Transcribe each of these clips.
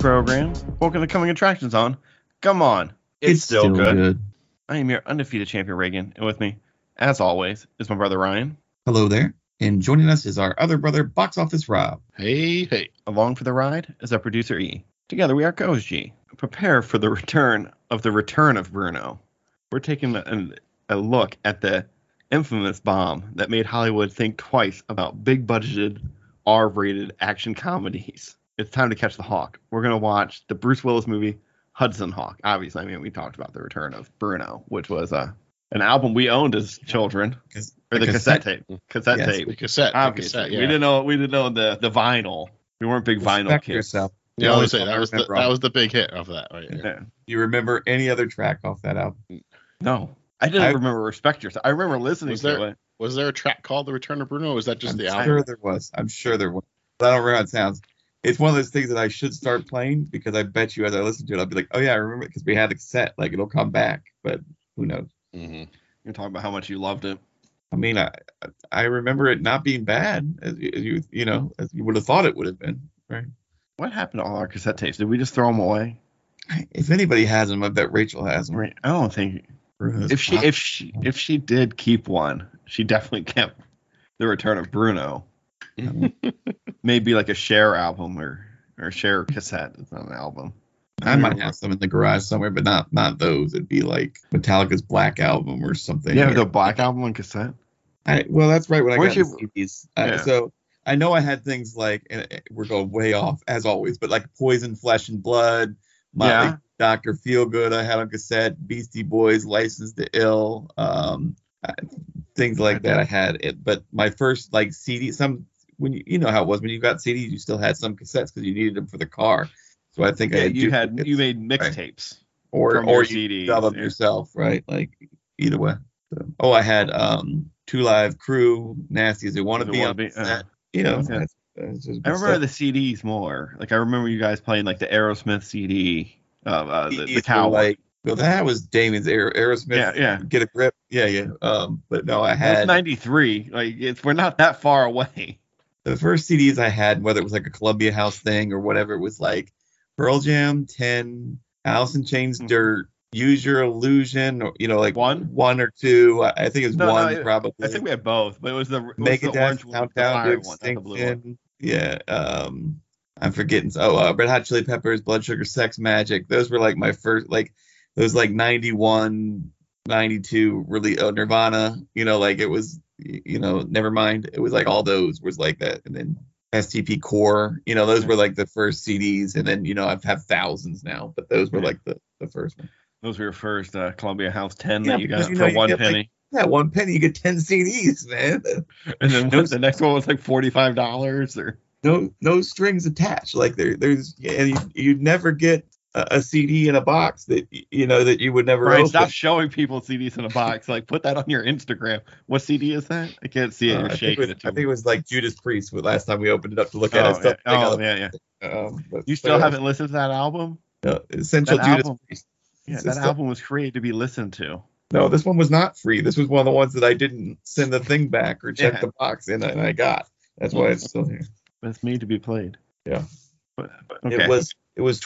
program. Welcome to Coming Attractions on. Come on. It's still good. I am your undefeated champion, Reagan. And with me, as always, is my brother, Ryan. Hello there. And joining us is our other brother, Box Office Rob. Hey. Along for the ride is our producer, E. Together, we are co-host G. Prepare for the return of Bruno. We're taking a look at the infamous bomb that made Hollywood think twice about big-budgeted, R-rated action comedies. It's time to catch the hawk. We're going to watch the Bruce Willis movie, Hudson Hawk. Obviously, I mean, we talked about the return of Bruno, which was an album we owned as children. Or the cassette tape. Cassette tape. The cassette. Obviously. Yeah. We didn't know the vinyl. We weren't big vinyl kids. Yourself. Yeah, I was saying that was the big hit of that, right? Yeah. You remember any other track off that album? No. I didn't remember Respect Yourself. I remember listening to it. Was there a track called The Return of Bruno, or was that just the album? I'm sure there was. But I don't remember how it sounds. It's one of those things that I should start playing, because I bet you as I listen to it, I'll be like, oh yeah, I remember it because we had a cassette. Like, it'll come back, but who knows? Mm-hmm. You're talking about how much you loved it. I mean, I remember it not being bad, as you would have thought it would have been, right? What happened to all our cassette tapes? Did we just throw them away? If anybody has them, I bet Rachel has them. Right. I don't think. If she did keep one, she definitely kept The Return of Bruno. Maybe like a Cher album or Cher cassette. It's not an album. I might have some in the garage somewhere, but not those. It'd be like Metallica's Black Album or something. Yeah, the Black Album on cassette. Well, that's right. When I got the CDs, Yeah. So I know I had things like, and we're going way off as always, but like Poison, Flesh and Blood, Dr. Feelgood, I had on cassette, Beastie Boys, License to Ill, things like that. I had it, but my first like CD, when you know how it was when you got CDs, you still had some cassettes because you needed them for the car. So I think you made mixtapes, right? or CDs, you dub them yourself, right? Like either way. So, I had 2 Live Crew, Nasty as They Want to Be on cassette. I remember the CDs more. Like I remember you guys playing like the Aerosmith CD, the cow. Well, that was Damien's Aerosmith. Yeah. Get a Grip. Yeah. But no, I had. That's 93. Like we're not that far away. The first CDs I had, whether it was like a Columbia House thing or whatever, it was like Pearl Jam 10, Alice in Chains Dirt, Use Your Illusion, or like one or two. I think it was one probably. I think we had both, but it was the Megadeth, Countdown to Extinction. Yeah. I'm forgetting. Red Hot Chili Peppers, Blood Sugar Sex Magic. Those were like my first, like those like 91, 92 really. Nirvana. It was. Nevermind. It was like all those was like that, and then STP Core. Those were like the first CDs, and then I've had thousands now, but those were like the first one. Those were your first Columbia House 10 that you got for 1 penny. Like, 1 penny, you get 10 CDs, man. And then the next one was like $45 or no strings attached. Like there's and you'd never get a CD in a box that that you would never open. Stop showing people CDs in a box. Like put that on your Instagram. What CD is that? I can't see it. You're shaking it. I think it was like Judas Priest. Last time we opened it up to look at it. Yeah. You still haven't listened to that album? No, Essential Judas Priest. Yeah, that album was free to be listened to. No, this one was not free. This was one of the ones that I didn't send the thing back or check the box in, and I got. That's why it's still here. But it's made to be played. Yeah. But okay. It was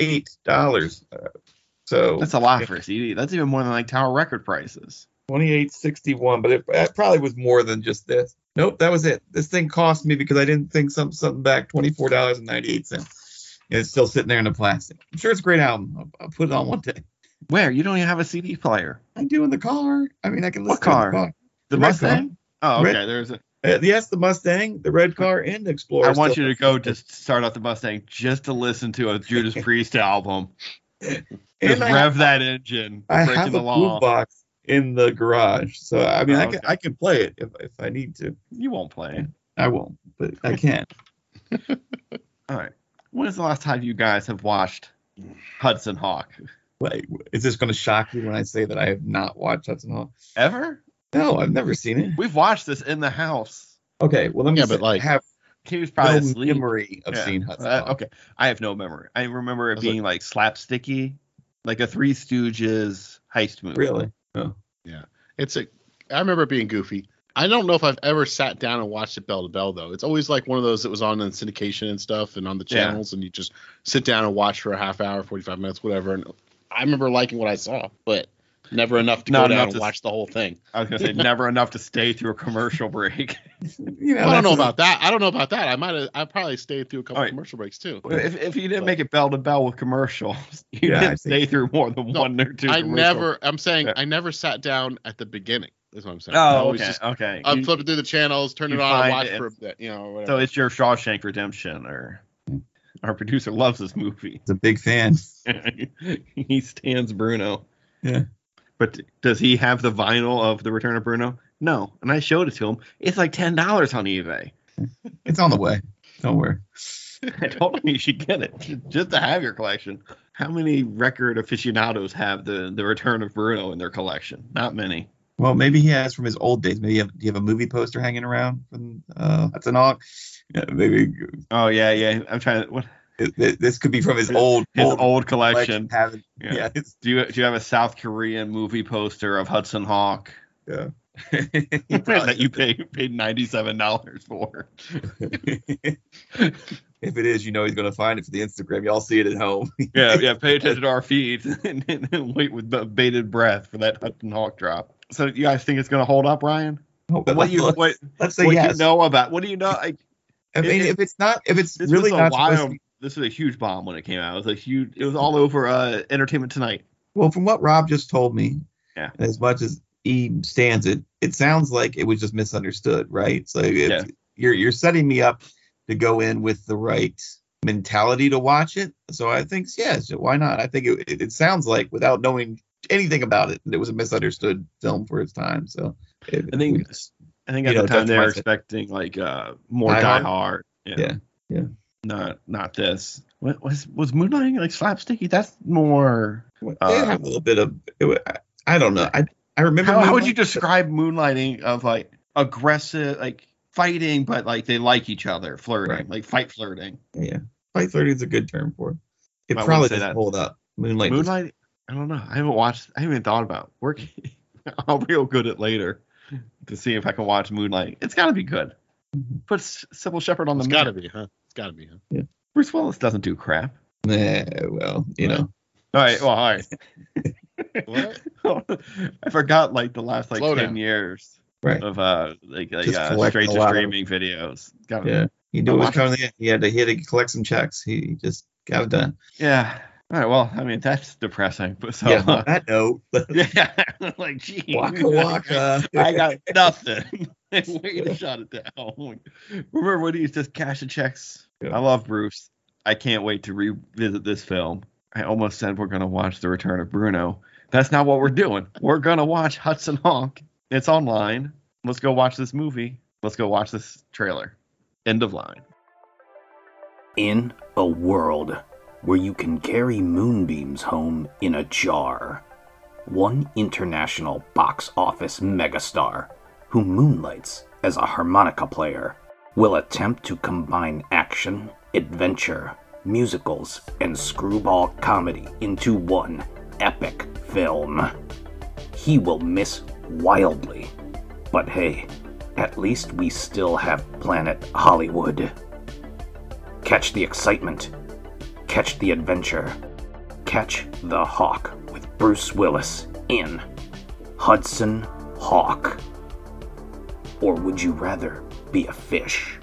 $28. So that's a lot for a CD. That's even more than like Tower Record prices. $28.61, but it probably was more than just this. Nope, that was it. This thing cost me because I didn't think something back $24.98. And it's still sitting there in the plastic. I'm sure it's a great album. I'll put it on one day. Where? You don't even have a CD player. I do in the car. I mean, I can listen. What car? To the car. The Mustang? Oh, okay. There's a. Yes, the Mustang, the red car, and the Explorer. I want you to go just start off the Mustang just to listen to a Judas Priest album. Just rev that engine. I have a blue box in the garage, so I mean, I can play it if I need to. You won't play it. I won't, but I can. All right. When is the last time you guys have watched Hudson Hawk? Wait, is this going to shock you when I say that I have not watched Hudson Hawk? Ever? No, I've never seen it. We've watched this in the house. Okay, well, let me have he was probably no asleep. Memory of seeing Hudson Hawk. Okay, I have no memory. I remember it being like slapsticky, like a Three Stooges heist movie. Really? Oh. Yeah. I remember it being goofy. I don't know if I've ever sat down and watched it bell to bell, though. It's always like one of those that was on in syndication and stuff and on the channels, and you just sit down and watch for a half hour, 45 minutes, whatever. And I remember liking what I saw, but never enough to go down and watch the whole thing. I was going to say, never enough to stay through a commercial break. I don't know about that. I probably stayed through a couple commercial breaks, too. If you didn't make it bell to bell with commercials, you didn't stay through more than one or two commercials. I never sat down at the beginning. That's what I'm saying. Oh, okay. I'm flipping through the channels, turn it on, and watch for a bit, whatever. So it's your Shawshank Redemption, or our producer loves this movie. He's a big fan. He stands Bruno. Yeah. But does he have the vinyl of The Return of Bruno? No. And I showed it to him. It's like $10 on eBay. It's on the way. Don't worry. I told him you should get it just to have your collection. How many record aficionados have the Return of Bruno in their collection? Not many. Well, maybe he has from his old days. Maybe do you have a movie poster hanging around from Hudson Hawk? Yeah, maybe. Oh yeah. I'm trying to. What? This could be from his old collection. Yeah. Do you have a South Korean movie poster of Hudson Hawk? Yeah. That you paid $97 for. If it is, he's going to find it for the Instagram. Y'all see it at home. yeah. Pay attention to our feeds and wait with bated breath for that Hudson Hawk drop. So you guys think it's going to hold up, Ryan? Let's say what yes. Do you know about? What do you know? If it's really not wild. This was a huge bomb when it came out. It was all over Entertainment Tonight. Well, from what Rob just told me, yeah, as much as he stands it, it sounds like it was just misunderstood, right? So you're setting me up to go in with the right mentality to watch it. So I think, yes, why not? I think it sounds like, without knowing anything about it, it was a misunderstood film for its time. So I think at the time they were expecting like more Die Hard. Yeah. Not this. What was Moonlighting like slapsticky? That's more. They have a little bit of. I don't know. I remember. How would you describe Moonlighting of like aggressive, like fighting, but like they like each other, flirting, right. Like fight flirting. Yeah, fight flirting is a good term for it. It probably doesn't hold up. Moonlight. I don't know. I haven't even thought about working. I'll real good at later to see if I can watch Moonlight. It's got to be good. Put Sybil Shepherd on the map. It's got to be, huh? Yeah. Bruce Willis doesn't do crap. Well, know. All right. What? I forgot like the last 10 years of straight to streaming videos. He knew it was coming in. He had to collect some checks. He just got it done. Yeah. All right. Well, I mean that's depressing. But so on that note, like gee, waka. I got nothing. Way to shut it down. Remember when he's just cashing checks? Yeah. I love Bruce. I can't wait to revisit this film. I almost said we're going to watch The Return of Bruno. That's not what we're doing. We're going to watch Hudson Hawk. It's online. Let's go watch this movie. Let's go watch this trailer. End of line. In a world where you can carry moonbeams home in a jar, one international box office megastar who moonlights as a harmonica player will attempt to combine action, adventure, musicals, and screwball comedy into one epic film. He will miss wildly, but hey, at least we still have Planet Hollywood. Catch the excitement, catch the adventure, catch the Hawk with Bruce Willis in Hudson Hawk. Or would you rather be a fish?